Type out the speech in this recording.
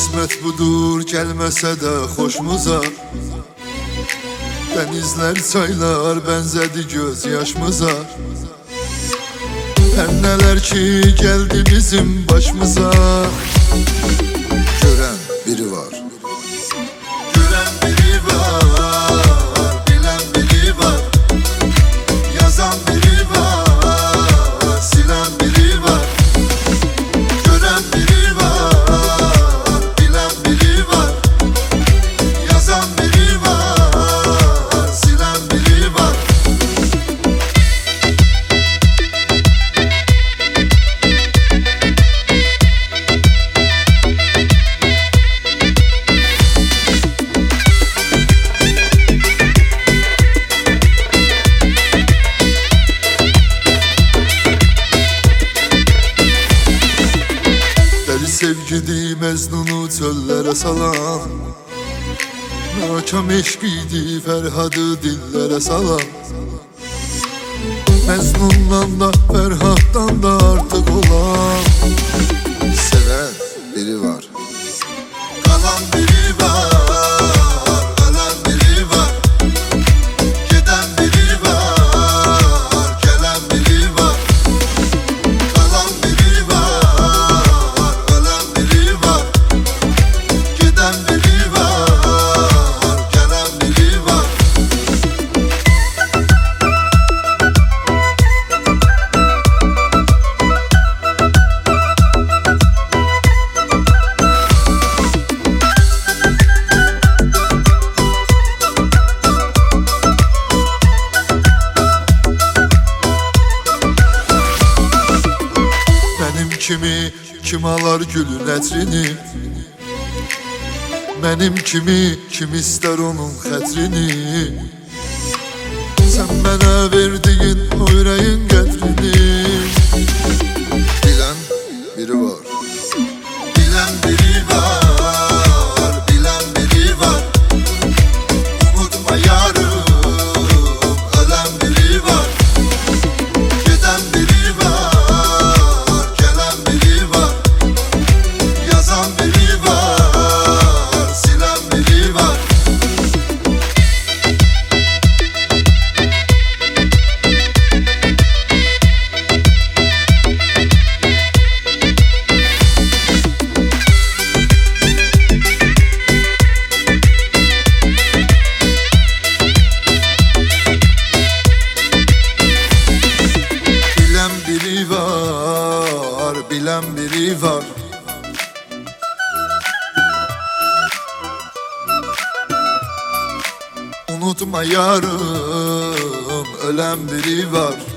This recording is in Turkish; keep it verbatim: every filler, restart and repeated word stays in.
Kısmet budur gelmese de hoşmuza. Denizler çaylar benzedi gözyaşımıza. Her neler ki geldi bizim başımıza. Gören biri var, gören biri var, bilen biri var, yazan biri var, silen biri var. Gören biri var, bilen biri var, yazan biri var, silen biri var. Sevgidi Mecnun'u çöllere salan, nakam eşkiydi Ferhad'ı dillere salan. Mecnun'dan da Ferhat'tan da artık olan seven biri var, kalan biri var, ölen biri var, giden biri var, gelen biri var. Kalan biri var, ölen biri var, giden biri var, gelen biri var. Benim kimi kim alar gülün ətrini, benim kimi kim ister onun xətrini. Sen bana verdiğin o yüreğin qədrini. Bilen biri var, bilen biri var, bilen biri var. Unutma yarım, ölen biri var, giden biri var, gelen biri var, yazan biri var, silen biri var. Bilen biri var, bilen biri var. Unutma yarım, ölen biri var.